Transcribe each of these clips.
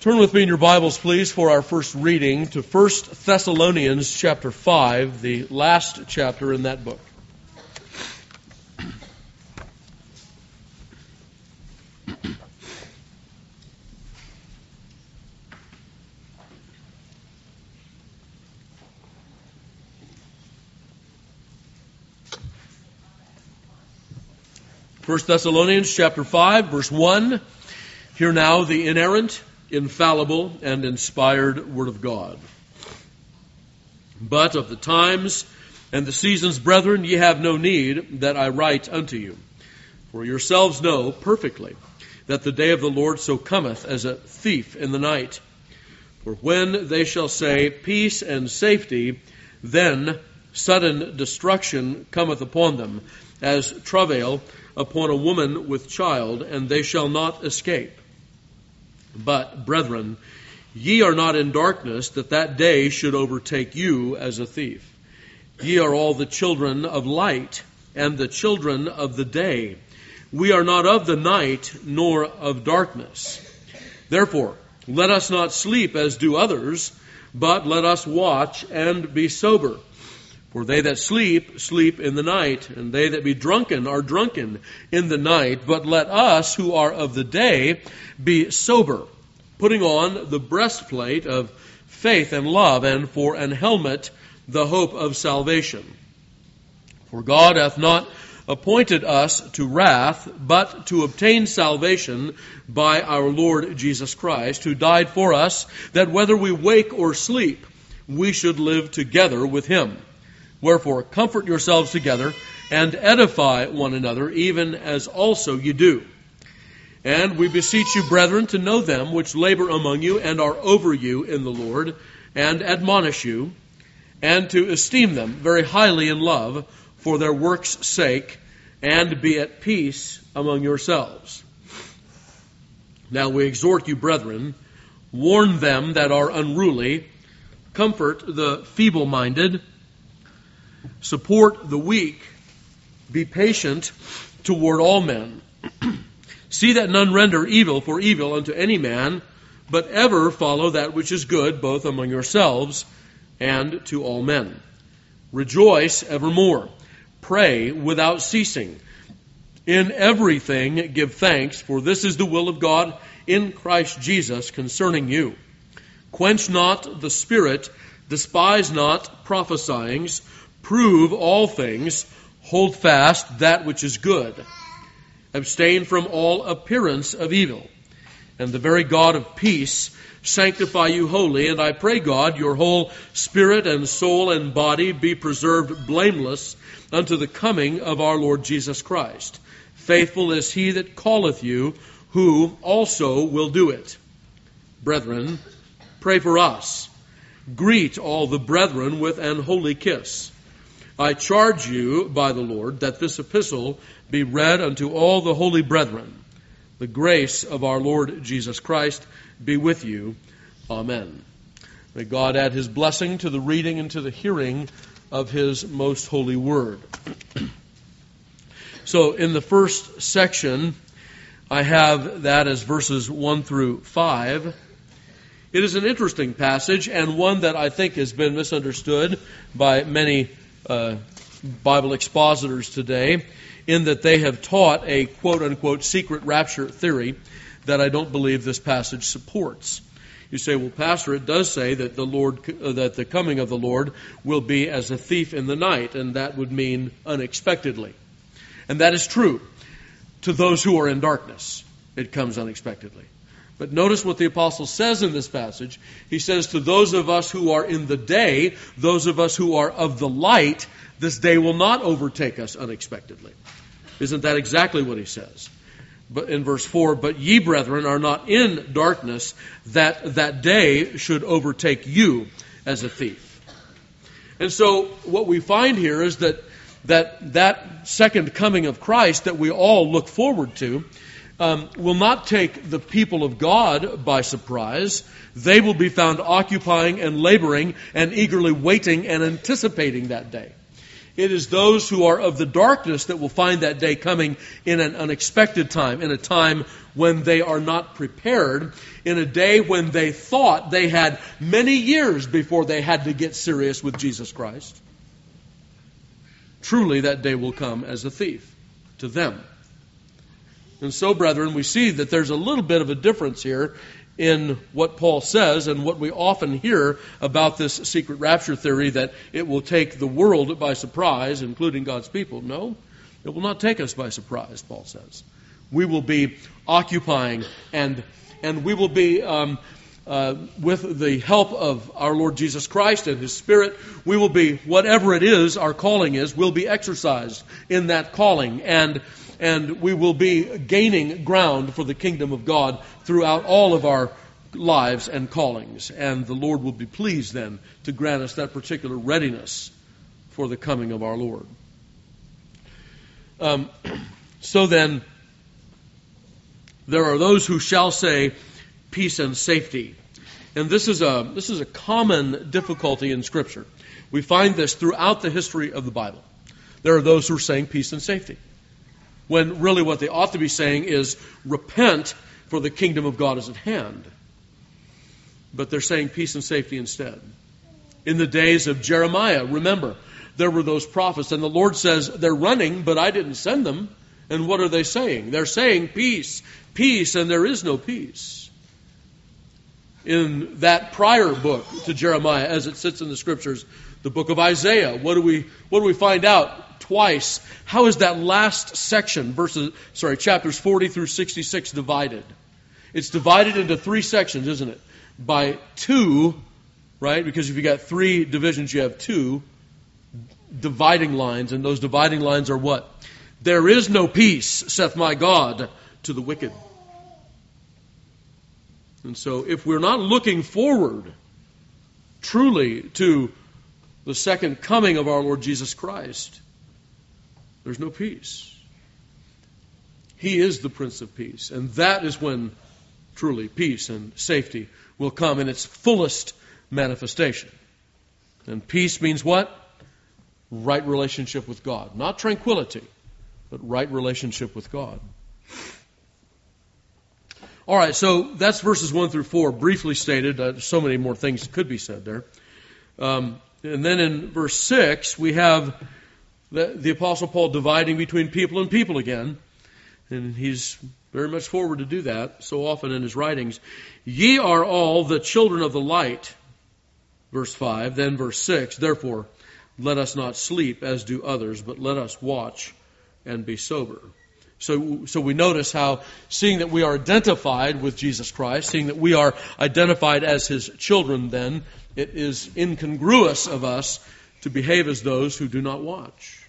Turn with me in your Bibles, please, for our first reading to 1 Thessalonians chapter 5, the last chapter in that book. First Thessalonians chapter 5, verse 1. Hear now the inerrant, infallible, and inspired Word of God. But of the times and the seasons, brethren, ye have no need that I write unto you. For yourselves know perfectly that the day of the Lord so cometh as a thief in the night. For when they shall say, peace and safety, then sudden destruction cometh upon them, as travail upon a woman with child, and they shall not escape. But, brethren, ye are not in darkness, that day should overtake you as a thief. Ye are all the children of light, and the children of the day. We are not of the night, nor of darkness. Therefore, let us not sleep as do others, but let us watch and be sober. For they that sleep, sleep in the night, and they that be drunken are drunken in the night. But let us, who are of the day, be sober, putting on the breastplate of faith and love, and for an helmet the hope of salvation. For God hath not appointed us to wrath, but to obtain salvation by our Lord Jesus Christ, who died for us, that whether we wake or sleep, we should live together with him. Wherefore, comfort yourselves together, and edify one another, even as also ye do. And we beseech you, brethren, to know them which labor among you, and are over you in the Lord, and admonish you, and to esteem them very highly in love, for their work's sake, and be at peace among yourselves. Now we exhort you, brethren, warn them that are unruly, comfort the feeble-minded, support the weak, be patient toward all men. See that none render evil for evil unto any man, but ever follow that which is good, both among yourselves and to all men. Rejoice evermore. Pray without ceasing. In everything give thanks, for this is the will of God in Christ Jesus concerning you. Quench not the spirit, despise not prophesyings, prove all things, hold fast that which is good. Abstain from all appearance of evil. And the very God of peace sanctify you wholly. And I pray God, your whole spirit and soul and body be preserved blameless unto the coming of our Lord Jesus Christ. Faithful is he that calleth you, who also will do it. Brethren, pray for us. Greet all the brethren with an holy kiss. I charge you by the Lord that this epistle be read unto all the holy brethren. The grace of our Lord Jesus Christ be with you. Amen. May God add his blessing to the reading and to the hearing of his most holy word. So in the first section, I have that as verses 1 through 5. It is an interesting passage, and one that I think has been misunderstood by many Bible expositors today, in that they have taught a quote-unquote secret rapture theory that I don't believe this passage supports. You say, well, Pastor, it does say that that the coming of the Lord will be as a thief in the night, and that would mean unexpectedly. And that is true. To those who are in darkness, it comes unexpectedly. But notice what the apostle says in this passage. He says, to those of us who are in the day, those of us who are of the light, this day will not overtake us unexpectedly. Isn't that exactly what he says? But in verse 4, but ye, brethren, are not in darkness, that day should overtake you as a thief. And so what we find here is that second coming of Christ that we all look forward to will not take the people of God by surprise. They will be found occupying and laboring and eagerly waiting and anticipating that day. It is those who are of the darkness that will find that day coming in an unexpected time, in a time when they are not prepared, in a day when they thought they had many years before they had to get serious with Jesus Christ. Truly, that day will come as a thief to them. And so, brethren, we see that there's a little bit of a difference here in what Paul says and what we often hear about this secret rapture theory, that it will take the world by surprise, including God's people. No, it will not take us by surprise, Paul says. We will be occupying and we will be, with the help of our Lord Jesus Christ and His Spirit, we will be, whatever it is our calling is, we'll be exercised in that calling, and we will be gaining ground for the kingdom of God throughout all of our lives and callings. And the Lord will be pleased then to grant us that particular readiness for the coming of our Lord. So then, there are those who shall say peace and safety. And this is a common difficulty in Scripture. We find this throughout the history of the Bible. There are those who are saying peace and safety, when really what they ought to be saying is repent, for the kingdom of God is at hand. But they're saying peace and safety instead. In the days of Jeremiah, remember, there were those prophets, and the Lord says, they're running, but I didn't send them. And what are they saying? They're saying peace, peace, and there is no peace. In that prior book to Jeremiah, as it sits in the Scriptures, the book of Isaiah, what do we find out twice? How is that last section, chapters 40 through 66 divided? It's divided into three sections, isn't it? By two, right? Because if you got three divisions, you have two dividing lines, and those dividing lines are what? There is no peace, saith my God, to the wicked. And so if we're not looking forward truly to the second coming of our Lord Jesus Christ, there's no peace. He is the Prince of Peace, and that is when truly peace and safety will come in its fullest manifestation. And peace means what? Right relationship with God. Not tranquility, but right relationship with God. All right, so that's verses 1 through 4, briefly stated. So many more things could be said there. And then in verse 6, we have the Apostle Paul dividing between people and people again. And he's very much forward to do that so often in his writings. Ye are all the children of the light, verse 5. Then verse 6, therefore, let us not sleep as do others, but let us watch and be sober. So we notice how, seeing that we are identified with Jesus Christ, seeing that we are identified as His children, then it is incongruous of us to behave as those who do not watch,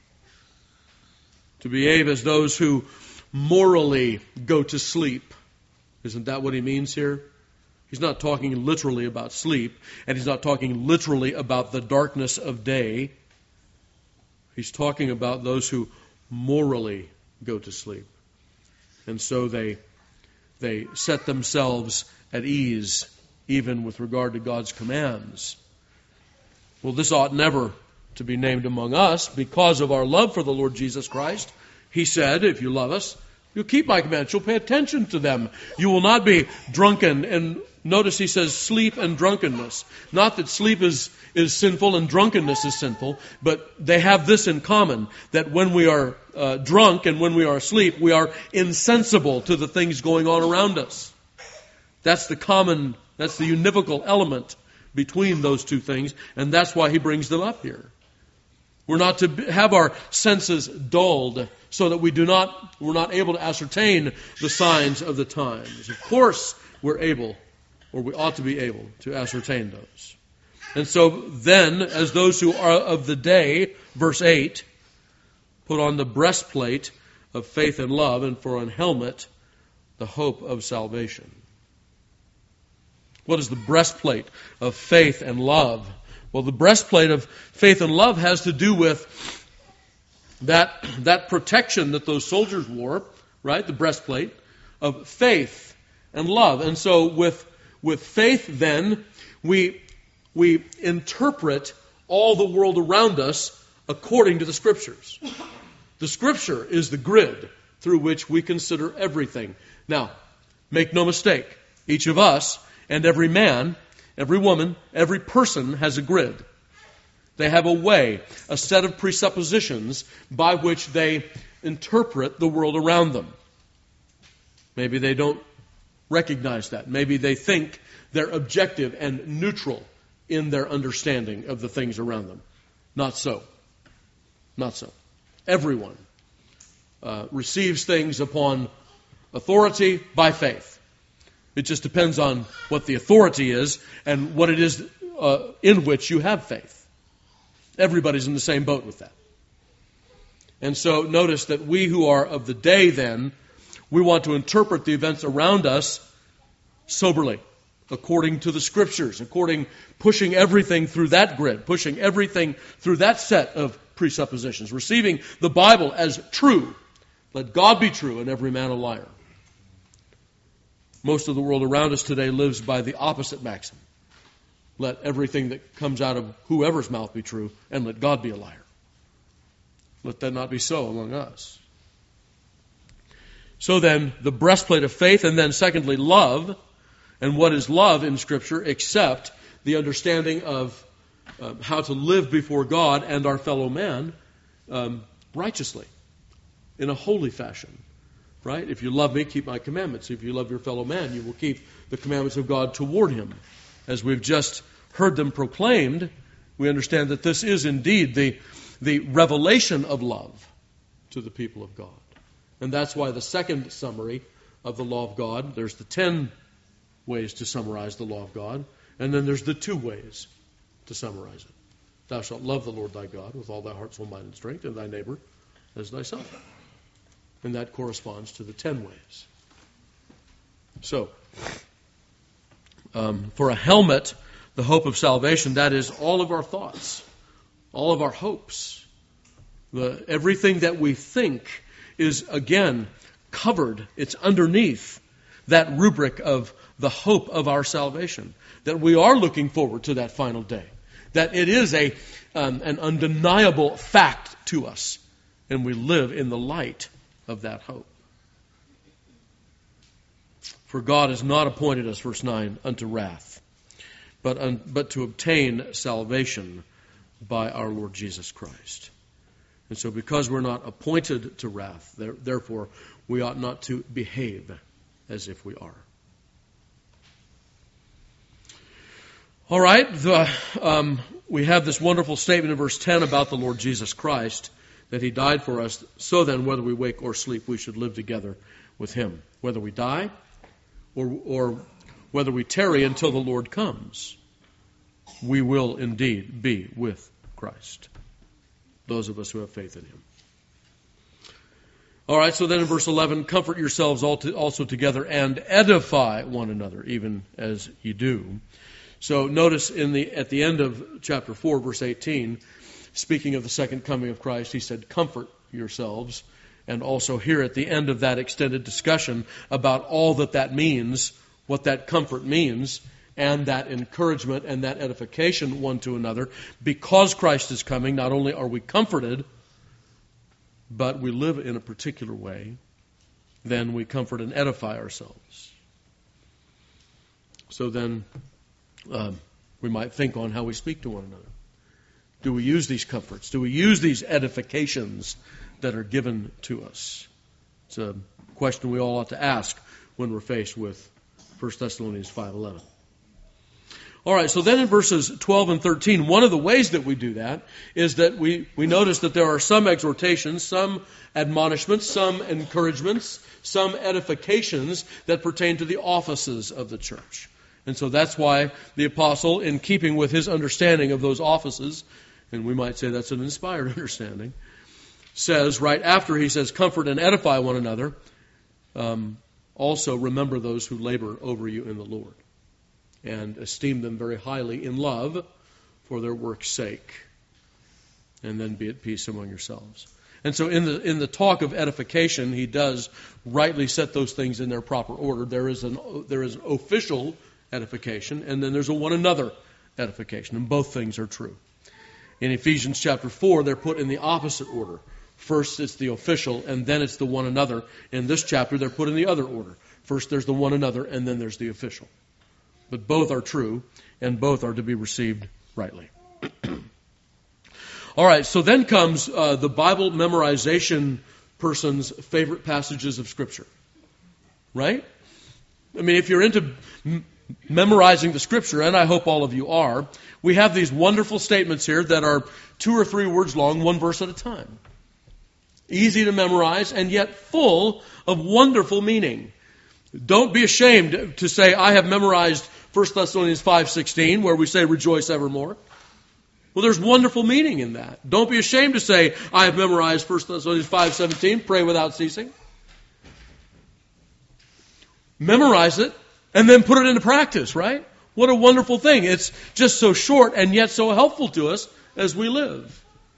to behave as those who morally go to sleep. Isn't that what he means here? He's not talking literally about sleep, and he's not talking literally about the darkness of day. He's talking about those who morally go to sleep. And so they set themselves at ease, even with regard to God's commands. Well, this ought never to be named among us because of our love for the Lord Jesus Christ. He said, if you love us, you'll keep my commands. You'll pay attention to them. You will not be drunken. And notice he says sleep and drunkenness. Not that sleep is sinful and drunkenness is sinful, but they have this in common, that when we are drunk and when we are asleep, we are insensible to the things going on around us. That's the univocal element between those two things, and that's why he brings them up here. We're not to have our senses dulled so that we're not able to ascertain the signs of the times. Of course, we're able, or we ought to be able, to ascertain those. And so then, as those who are of the day, verse 8, put on the breastplate of faith and love, and for an helmet, the hope of salvation. What is the breastplate of faith and love? Well, the breastplate of faith and love has to do with that protection that those soldiers wore, right? The breastplate of faith and love. And so with faith then, we interpret all the world around us according to the Scriptures. The Scripture is the grid through which we consider everything. Now, make no mistake, each of us and every man, every woman, every person has a grid. They have a way, a set of presuppositions by which they interpret the world around them. Maybe they don't recognize that. Maybe they think they're objective and neutral in their understanding of the things around them. Not so. Not so. Everyone receives things upon authority by faith. It just depends on what the authority is and what it is in which you have faith. Everybody's in the same boat with that. And so notice that we who are of the day then, we want to interpret the events around us soberly, according to the Scriptures, pushing everything through that grid, pushing everything through that set of presuppositions, receiving the Bible as true. Let God be true and every man a liar. Most of the world around us today lives by the opposite maxim. Let everything that comes out of whoever's mouth be true, and let God be a liar. Let that not be so among us. So then, the breastplate of faith, and then secondly, love. And what is love in Scripture except the understanding of how to live before God and our fellow man righteously, in a holy fashion. Right? If you love me, keep my commandments. If you love your fellow man, you will keep the commandments of God toward him. As we've just heard them proclaimed, we understand that this is indeed the revelation of love to the people of God. And that's why the second summary of the law of God, there's the 10 ways to summarize the law of God, and then there's the 2 ways to summarize it. Thou shalt love the Lord thy God with all thy heart, soul, mind, and strength, and thy neighbor as thyself. And that corresponds to the 10 ways. So, for a helmet, the hope of salvation, that is all of our thoughts, all of our hopes. Everything that we think is, again, covered. It's underneath that rubric of the hope of our salvation. That we are looking forward to that final day. That it is an undeniable fact to us. And we live in the light of that hope. For God has not appointed us, verse 9, unto wrath, but to obtain salvation by our Lord Jesus Christ. And so because we're not appointed to wrath, therefore we ought not to behave as if we are. All right, we have this wonderful statement in verse 10 about the Lord Jesus Christ, that He died for us, so then whether we wake or sleep, we should live together with Him. Whether we die or whether we tarry until the Lord comes, we will indeed be with Christ, those of us who have faith in Him. All right, so then in verse 11, comfort yourselves also together and edify one another, even as you do. So notice at the end of chapter 4, verse 18, speaking of the second coming of Christ, he said, comfort yourselves. And also here at the end of that extended discussion about all that means, what that comfort means, and that encouragement and that edification one to another. Because Christ is coming, not only are we comforted, but we live in a particular way, then we comfort and edify ourselves. So then we might think on how we speak to one another. Do we use these comforts? Do we use these edifications that are given to us? It's a question we all ought to ask when we're faced with 1 Thessalonians 5:11. All right, so then in verses 12 and 13, one of the ways that we do that is that we notice that there are some exhortations, some admonishments, some encouragements, some edifications that pertain to the offices of the church. And so that's why the apostle, in keeping with his understanding of those offices, and we might say that's an inspired understanding, says right after he says, comfort and edify one another, also remember those who labor over you in the Lord, and esteem them very highly in love for their work's sake, and then be at peace among yourselves. And so in the talk of edification, he does rightly set those things in their proper order. There is an official edification, and then there's a one another edification, and both things are true. In Ephesians chapter 4, they're put in the opposite order. First, it's the official, and then it's the one another. In this chapter, they're put in the other order. First, there's the one another, and then there's the official. But both are true, and both are to be received rightly. All right, so then comes the Bible memorization person's favorite passages of Scripture. Right? I mean, if you're into memorizing the Scripture, and I hope all of you are, we have these wonderful statements here that are 2 or 3 words long, one verse at a time. Easy to memorize, and yet full of wonderful meaning. Don't be ashamed to say, I have memorized 1 Thessalonians 5:16, where we say, rejoice evermore. Well, there's wonderful meaning in that. Don't be ashamed to say, I have memorized 1 Thessalonians 5:17, pray without ceasing. Memorize it, and then put it into practice, right? What a wonderful thing. It's just so short and yet so helpful to us as we live.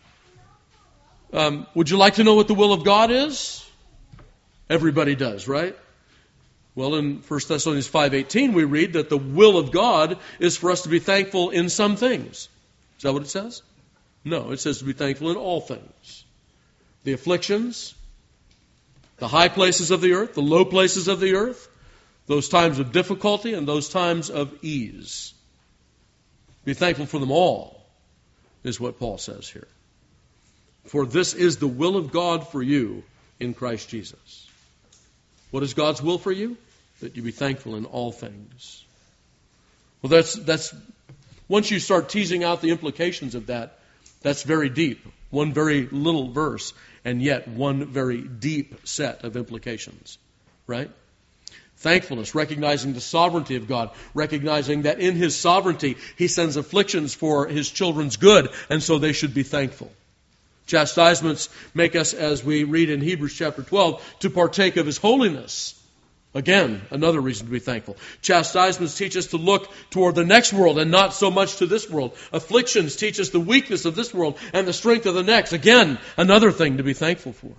Would you like to know what the will of God is? Everybody does, right? Well, in 1 Thessalonians 5:18, we read that the will of God is for us to be thankful in some things. Is that what it says? No, it says to be thankful in all things. The afflictions, the high places of the earth, the low places of the earth, those times of difficulty and those times of ease. Be thankful for them all, is what Paul says here. For this is the will of God for you in Christ Jesus. What is God's will for you? That you be thankful in all things. Well, that's once you start teasing out the implications of that, that's very deep. One very little verse, and yet one very deep set of implications. Right? Thankfulness, recognizing the sovereignty of God, recognizing that in His sovereignty He sends afflictions for His children's good, and so they should be thankful. Chastisements make us, as we read in Hebrews chapter 12, to partake of His holiness. Again, another reason to be thankful. Chastisements teach us to look toward the next world and not so much to this world. Afflictions teach us the weakness of this world and the strength of the next. Again, another thing to be thankful for.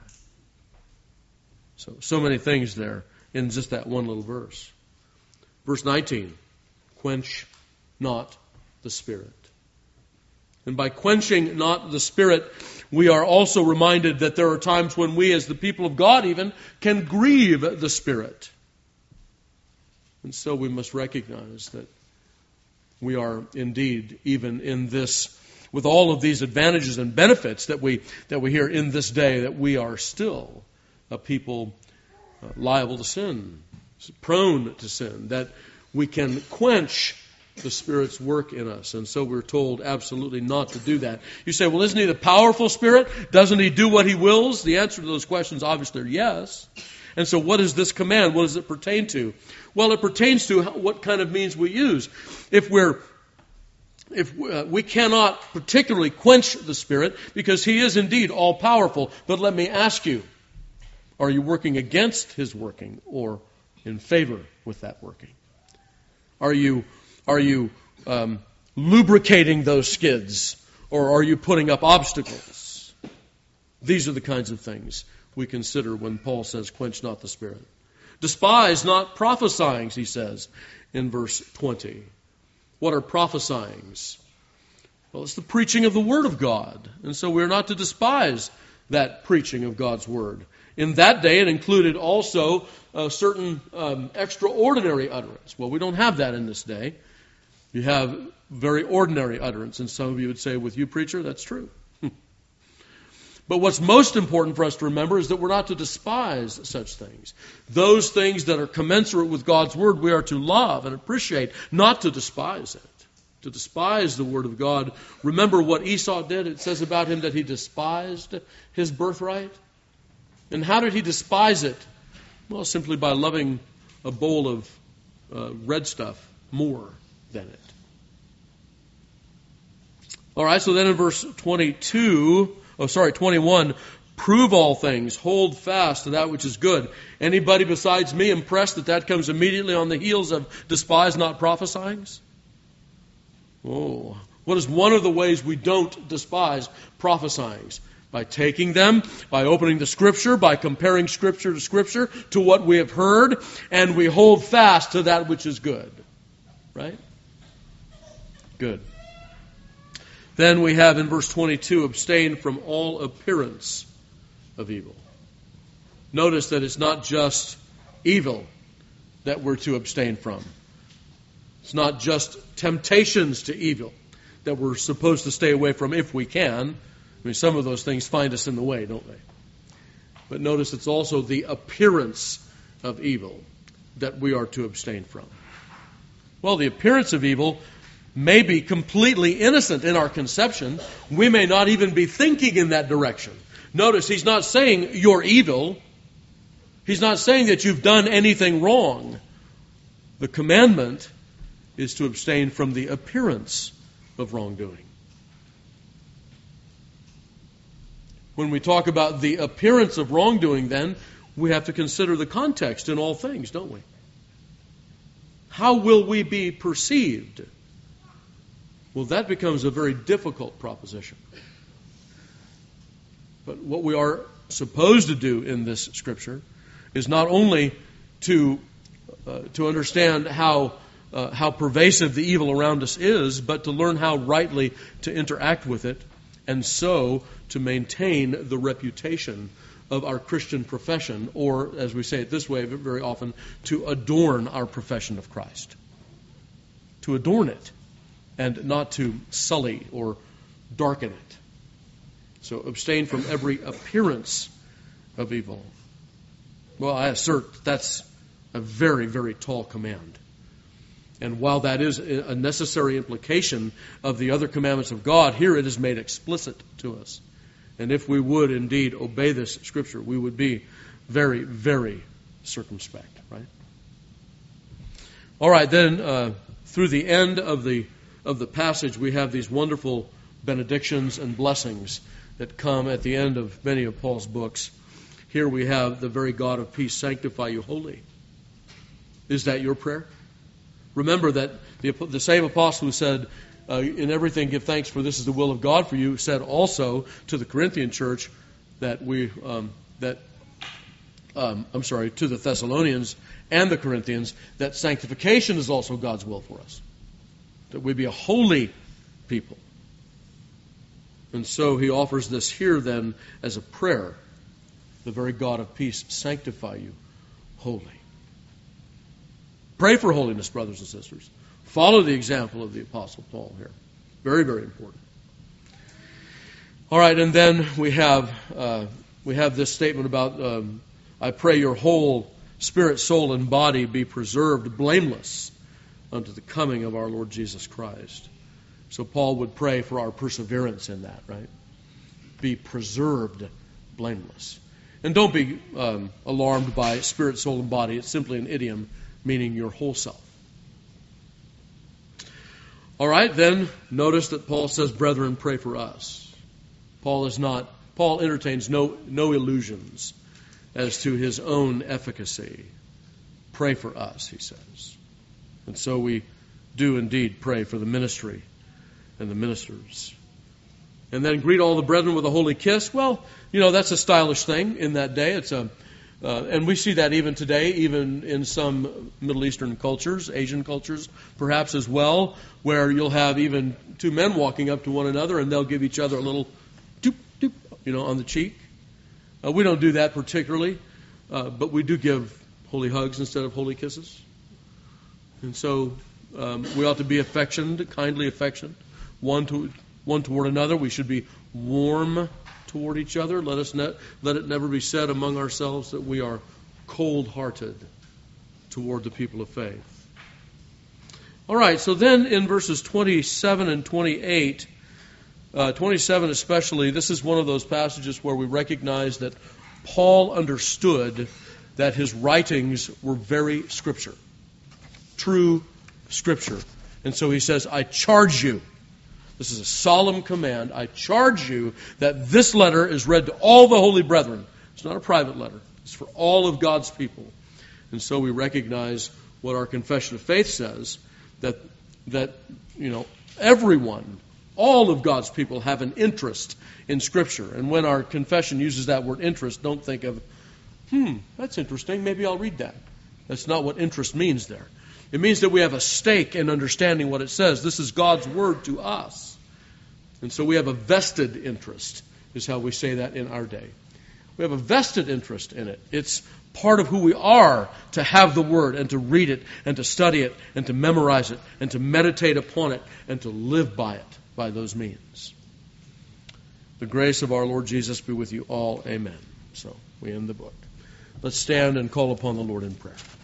So many things there in just that one little verse. Verse 19, quench not the Spirit. And by quenching not the Spirit, we are also reminded that there are times when we, as the people of God even, can grieve the Spirit. And so we must recognize that we are indeed, even in this, with all of these advantages and benefits that we hear in this day, that we are still a people liable to sin, prone to sin, that we can quench the Spirit's work in us. And so we're told absolutely not to do that. You say, well, isn't He the powerful Spirit? Doesn't He do what He wills? The answer to those questions obviously are yes. And so what is this command? What does it pertain to? Well, it pertains to what kind of means we use. If we cannot particularly quench the Spirit because He is indeed all-powerful. But let me ask you, are you working against His working or in favor with that working? Are you lubricating those skids, or are you putting up obstacles? These are the kinds of things we consider when Paul says, quench not the Spirit. Despise not prophesying, he says in verse 20. What are prophesyings? Well, it's the preaching of the Word of God. And so we're not to despise that preaching of God's Word. In that day, it included also a certain extraordinary utterance. Well, we don't have that in this day. You have very ordinary utterance. And some of you would say, with you, preacher, that's true. But what's most important for us to remember is that we're not to despise such things. Those things that are commensurate with God's Word, we are to love and appreciate, not to despise it. To despise the Word of God. Remember what Esau did? It says about him that he despised his birthright. And how did he despise it? Well, simply by loving a bowl of red stuff more than it. All right, so then in verse 21, prove all things, hold fast to that which is good. Anybody besides me impressed that comes immediately on the heels of despise not prophesying? Oh, what is one of the ways we don't despise prophesying? By taking them, by opening the Scripture, by comparing Scripture to what we have heard, and we hold fast to that which is good. Right? Good. Then we have in verse 22, abstain from all appearance of evil. Notice that it's not just evil that we're to abstain from. It's not just temptations to evil that we're supposed to stay away from if we can. I mean, some of those things find us in the way, don't they? But notice it's also the appearance of evil that we are to abstain from. Well, the appearance of evil may be completely innocent in our conception. We may not even be thinking in that direction. Notice he's not saying you're evil. He's not saying that you've done anything wrong. The commandment is to abstain from the appearance of wrongdoing. When we talk about the appearance of wrongdoing, then, we have to consider the context in all things, don't we? How will we be perceived? Well, that becomes a very difficult proposition. But what we are supposed to do in this Scripture is not only to understand how pervasive the evil around us is, but to learn how rightly to interact with it, and so to maintain the reputation of our Christian profession, or, as we say it this way very often, to adorn our profession of Christ. To adorn it, and not to sully or darken it. So abstain from every appearance of evil. Well, I assert that's a very, very tall command. And while that is a necessary implication of the other commandments of God, here it is made explicit to us. And if we would indeed obey this Scripture, we would be very, very circumspect, right? All right, then through the end of the passage, we have these wonderful benedictions and blessings that come at the end of many of Paul's books. Here we have the very God of peace sanctify you wholly. Is that your prayer? Remember that the same apostle who said, in everything give thanks, for this is the will of God for you, said also to the Corinthian church to the Thessalonians and the Corinthians, that sanctification is also God's will for us. That we be a holy people. And so he offers this here then as a prayer. The very God of peace sanctify you wholly. Pray for holiness, brothers and sisters. Follow the example of the Apostle Paul here. Very, very important. All right, and then we have this statement about, I pray your whole spirit, soul, and body be preserved blameless unto the coming of our Lord Jesus Christ. So Paul would pray for our perseverance in that, right? Be preserved blameless. And don't be alarmed by spirit, soul, and body. It's simply an idiom meaning your whole self. All right, then notice that Paul says, brethren, pray for us. Paul entertains no illusions as to his own efficacy. Pray for us, he says. And so we do indeed pray for the ministry and the ministers. And then greet all the brethren with a holy kiss. Well, that's a stylish thing in that day. And we see that even today, even in some Middle Eastern cultures, Asian cultures perhaps as well, where you'll have even two men walking up to one another and they'll give each other a little doop, doop, on the cheek. We don't do that particularly, but we do give holy hugs instead of holy kisses. And so we ought to be affectioned, kindly affectioned, one toward another. We should be warm toward each other. Let it never be said among ourselves that we are cold-hearted toward the people of faith. All right, so then in verses 27 and 28, 27 especially, this is one of those passages where we recognize that Paul understood that his writings were very Scripture, true Scripture. And so he says, I charge you. This is a solemn command. I charge you that this letter is read to all the holy brethren. It's not a private letter. It's for all of God's people. And so we recognize what our confession of faith says, that everyone, all of God's people have an interest in Scripture. And when our confession uses that word interest, don't think of, that's interesting, maybe I'll read that. That's not what interest means there. It means that we have a stake in understanding what it says. This is God's word to us. And so we have a vested interest, is how we say that in our day. We have a vested interest in it. It's part of who we are to have the Word and to read it and to study it and to memorize it and to meditate upon it and to live by it by those means. The grace of our Lord Jesus be with you all. Amen. So we end the book. Let's stand and call upon the Lord in prayer.